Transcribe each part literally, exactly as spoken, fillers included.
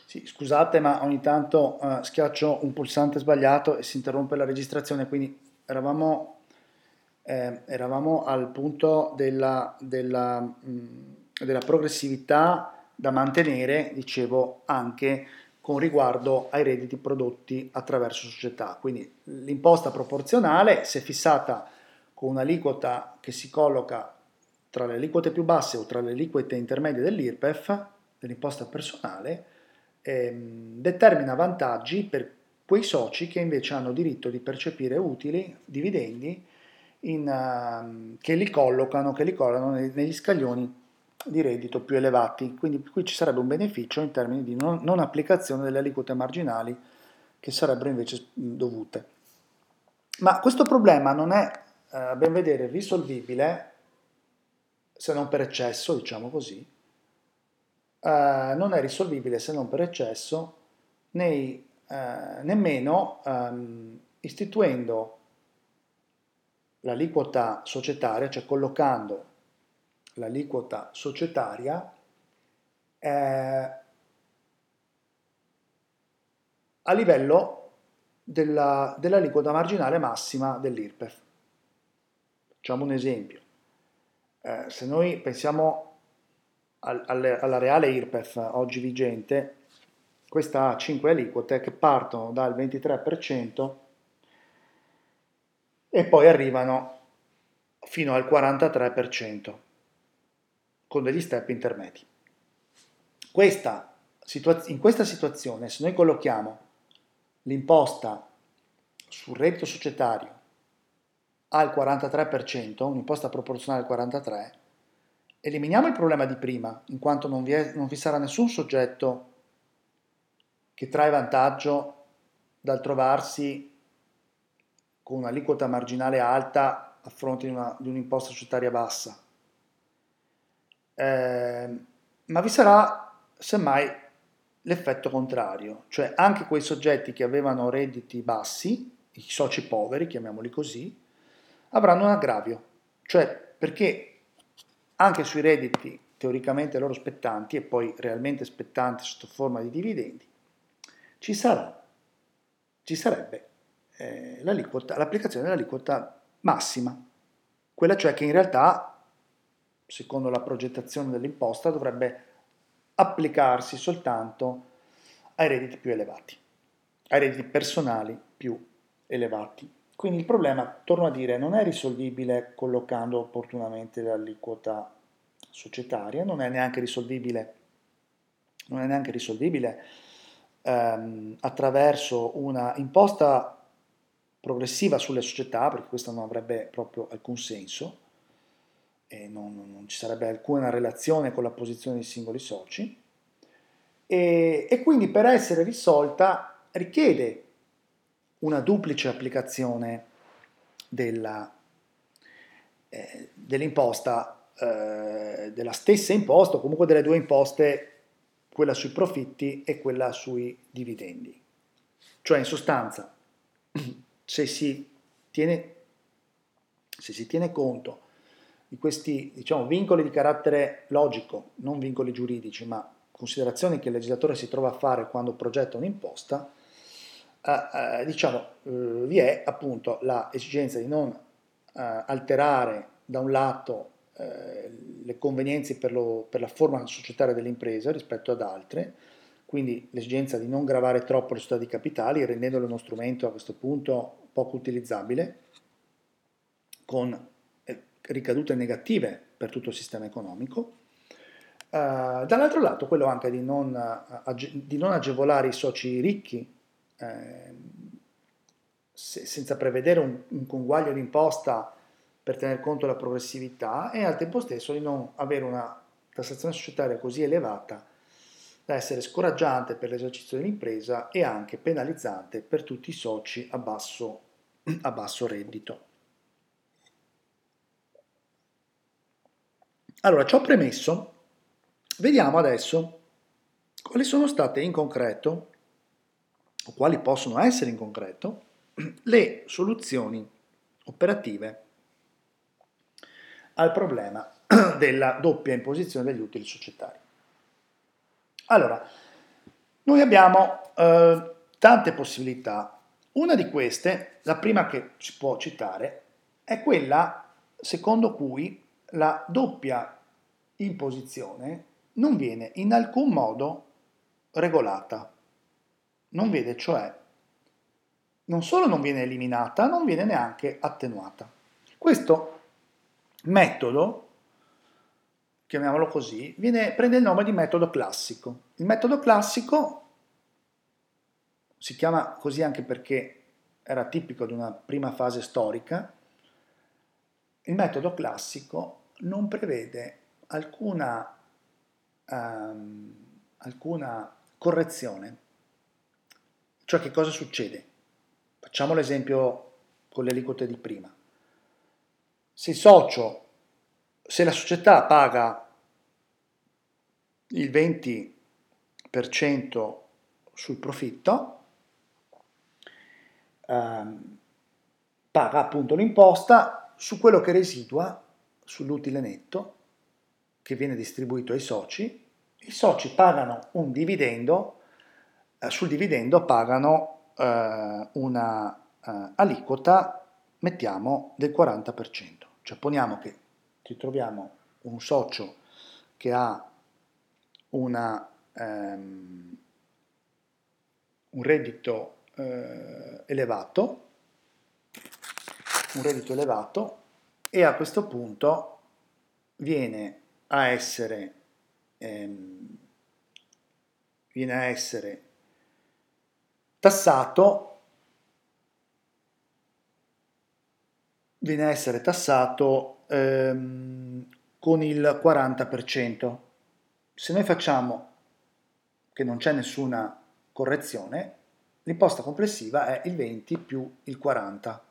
Sì, scusate, ma ogni tanto eh, schiaccio un pulsante sbagliato e si interrompe la registrazione, quindi eravamo, eh, eravamo al punto della, della, mh, della progressività da mantenere, dicevo, anche con riguardo ai redditi prodotti attraverso società. Quindi l'imposta proporzionale, se fissata con un'aliquota che si colloca tra le aliquote più basse o tra le aliquote intermedie dell'I R P E F, dell'imposta personale, ehm, determina vantaggi per quei soci che invece hanno diritto di percepire utili, dividendi, in, ehm, che li collocano, che li collocano nei- negli scaglioni di reddito più elevati. Quindi qui ci sarebbe un beneficio in termini di non, non applicazione delle aliquote marginali che sarebbero invece mh, dovute. Ma questo problema non è, eh, a ben vedere, risolvibile, se non per eccesso, diciamo così, eh, non è risolvibile se non per eccesso nei, eh, nemmeno ehm, istituendo l'aliquota societaria, cioè collocando l'aliquota societaria eh, a livello della, dell'aliquota marginale massima dell'I R P E F. Facciamo un esempio. Eh, se noi pensiamo al- alle- alla reale I R P E F oggi vigente, questa ha cinque aliquote che partono dal ventitré per cento e poi arrivano fino al quarantatré per cento con degli step intermedi. Questa situa- in questa situazione, se noi collochiamo l'imposta sul reddito societario al quarantatré per cento, un'imposta proporzionale al quarantatré per cento, eliminiamo il problema di prima, in quanto non vi, è, non vi sarà nessun soggetto che trae vantaggio dal trovarsi con un'aliquota marginale alta a fronte di, una, di un'imposta societaria bassa. Eh, ma vi sarà semmai l'effetto contrario, cioè anche quei soggetti che avevano redditi bassi, i soci poveri, chiamiamoli così, avranno un aggravio, cioè perché anche sui redditi teoricamente loro spettanti e poi realmente spettanti sotto forma di dividendi, ci sarà, ci sarebbe eh, l'aliquota, l'applicazione dell'aliquota massima, quella cioè che in realtà, secondo la progettazione dell'imposta, dovrebbe applicarsi soltanto ai redditi più elevati, ai redditi personali più elevati. Quindi il problema, torno a dire, non è risolvibile collocando opportunamente l'aliquota societaria, non è neanche risolvibile, non è neanche risolvibile ehm, attraverso una imposta progressiva sulle società, perché questa non avrebbe proprio alcun senso e non, non ci sarebbe alcuna relazione con la posizione dei singoli soci. E, e quindi per essere risolta richiede una duplice applicazione della, eh, dell'imposta, eh, della stessa imposta o comunque delle due imposte, quella sui profitti e quella sui dividendi. Cioè in sostanza, se si tiene, se si tiene conto di questi, diciamo, vincoli di carattere logico, non vincoli giuridici, ma considerazioni che il legislatore si trova a fare quando progetta un'imposta, eh, eh, diciamo, eh, vi è appunto l'esigenza di non eh, alterare da un lato eh, le convenienze per, lo, per la forma societaria dell'impresa rispetto ad altre, quindi l'esigenza di non gravare troppo le società di capitali, rendendolo uno strumento a questo punto poco utilizzabile, con eh, ricadute negative per tutto il sistema economico. Uh, dall'altro lato quello anche di non, uh, age- di non agevolare i soci ricchi eh, se- senza prevedere un, un conguaglio di imposta per tener conto della progressività e al tempo stesso di non avere una tassazione societaria così elevata da essere scoraggiante per l'esercizio dell'impresa e anche penalizzante per tutti i soci a basso, a basso reddito. Allora, ciò premesso, vediamo adesso quali sono state in concreto, o quali possono essere in concreto, le soluzioni operative al problema della doppia imposizione degli utili societari. Allora, Noi abbiamo eh, tante possibilità. Una di queste, la prima che si può citare, è quella secondo cui la doppia imposizione non viene in alcun modo regolata. Non vede, cioè, non solo non viene eliminata, non viene neanche attenuata. Questo metodo, chiamiamolo così, viene, prende il nome di metodo classico. Il metodo classico si chiama così anche perché era tipico di una prima fase storica. Il metodo classico non prevede alcuna, um, alcuna correzione. Cioè, che cosa succede? Facciamo l'esempio con le aliquote di prima. Se il socio, se la società paga il venti per cento sul profitto, ehm, paga appunto l'imposta su quello che residua, sull'utile netto, che viene distribuito ai soci. I soci pagano un dividendo, eh, sul dividendo pagano eh, una eh, aliquota, mettiamo, del quaranta per cento. Cioè poniamo che ci troviamo un socio che ha una, ehm, un reddito eh, elevato, un reddito elevato e a questo punto viene a essere, ehm, viene a essere tassato viene a essere tassato ehm, con il quaranta per cento. Se noi facciamo che non c'è nessuna correzione, l'imposta complessiva è il venti più il quaranta,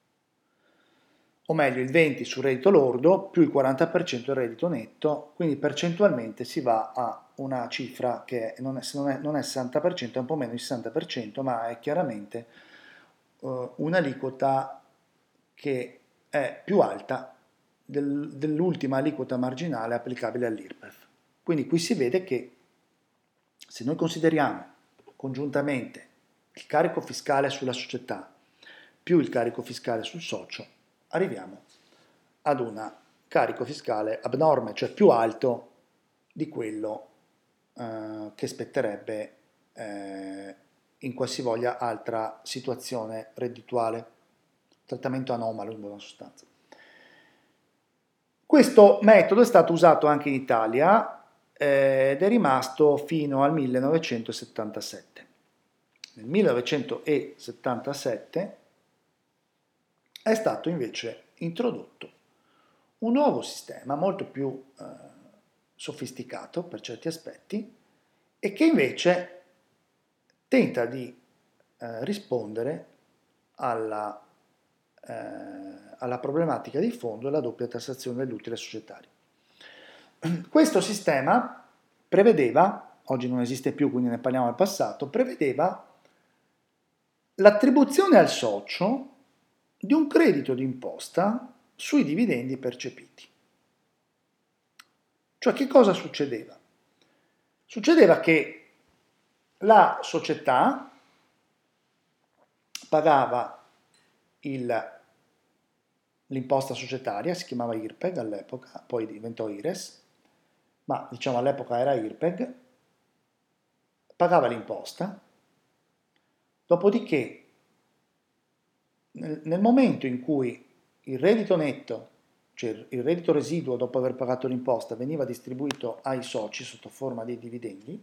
o meglio il venti sul reddito lordo più il quaranta per cento del reddito netto, quindi percentualmente si va a una cifra che non è, non è, non è sessanta per cento, è un po' meno di sessanta per cento, ma è chiaramente uh, un'aliquota che è più alta del, dell'ultima aliquota marginale applicabile all'I R P E F. Quindi qui si vede che se noi consideriamo congiuntamente il carico fiscale sulla società più il carico fiscale sul socio, arriviamo ad un carico fiscale abnorme, cioè più alto di quello eh, che spetterebbe eh, in qualsivoglia altra situazione reddituale, trattamento anomalo in buona sostanza. Questo metodo è stato usato anche in Italia eh, ed è rimasto fino al millenovecentosettantasette. Nel millenovecentosettantasette è stato invece introdotto un nuovo sistema molto più eh, sofisticato per certi aspetti e che invece tenta di eh, rispondere alla, eh, alla problematica di fondo della doppia tassazione dell'utile societario. Questo sistema prevedeva, oggi non esiste più quindi ne parliamo del passato, prevedeva l'attribuzione al socio di un credito d'imposta sui dividendi percepiti. Cioè che cosa succedeva? Succedeva che la società pagava il, l'imposta societaria, si chiamava I R P E G all'epoca, poi diventò I R E S, ma diciamo all'epoca era I R P E G, pagava l'imposta, dopodiché nel, nel momento in cui il reddito netto, cioè il reddito residuo dopo aver pagato l'imposta, veniva distribuito ai soci sotto forma di dividendi,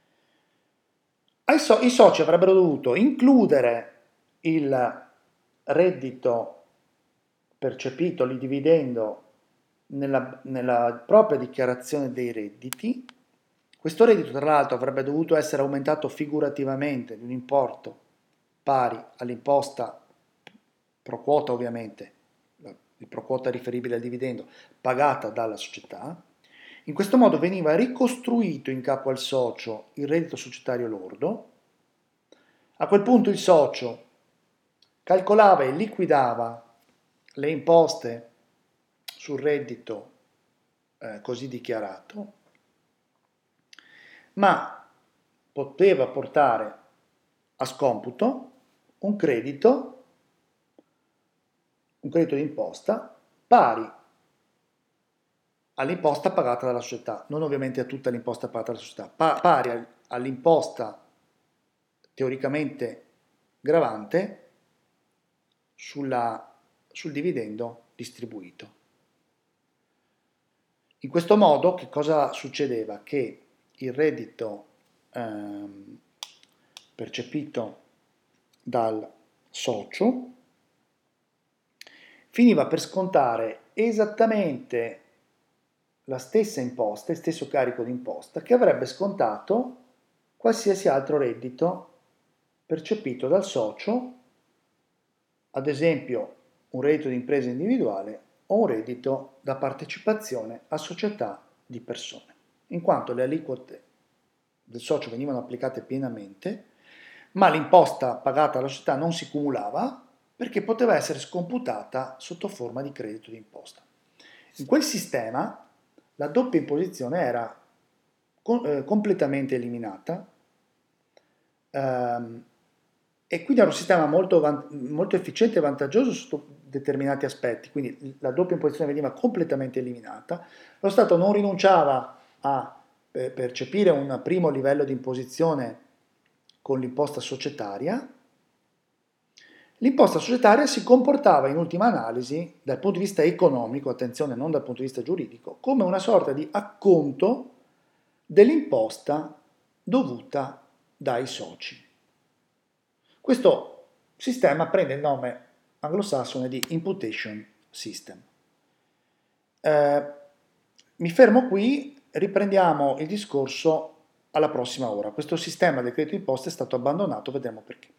ai so- i soci avrebbero dovuto includere il reddito percepito, il dividendo, nella, nella propria dichiarazione dei redditi. Questo reddito, tra l'altro, avrebbe dovuto essere aumentato figurativamente di un importo pari all'imposta pro quota, ovviamente, il pro quota riferibile al dividendo, pagata dalla società. In questo modo veniva ricostruito in capo al socio il reddito societario lordo. A quel punto il socio calcolava e liquidava le imposte sul reddito eh, così dichiarato, ma poteva portare a scomputo un credito, un credito d'imposta pari all'imposta pagata dalla società, non ovviamente a tutta l'imposta pagata dalla società, pa- pari all'imposta teoricamente gravante sulla, sul dividendo distribuito. In questo modo che cosa succedeva? Che il reddito ehm, percepito dal socio finiva per scontare esattamente la stessa imposta, il stesso carico di imposta che avrebbe scontato qualsiasi altro reddito percepito dal socio, ad esempio un reddito di impresa individuale o un reddito da partecipazione a società di persone, in quanto le aliquote del socio venivano applicate pienamente, ma l'imposta pagata alla società non si cumulava perché poteva essere scomputata sotto forma di credito d'imposta. In quel sistema la doppia imposizione era co- eh, completamente eliminata ehm, e quindi era un sistema molto, van- molto efficiente e vantaggioso sotto determinati aspetti, quindi la doppia imposizione veniva completamente eliminata, lo Stato non rinunciava a eh, percepire un primo livello di imposizione con l'imposta societaria. L'imposta societaria si comportava in ultima analisi, dal punto di vista economico, attenzione, non dal punto di vista giuridico, come una sorta di acconto dell'imposta dovuta dai soci. Questo sistema prende il nome anglosassone di imputation system. Eh, mi fermo qui, riprendiamo il discorso alla prossima ora. Questo sistema del credito d'imposta è stato abbandonato, vedremo perché.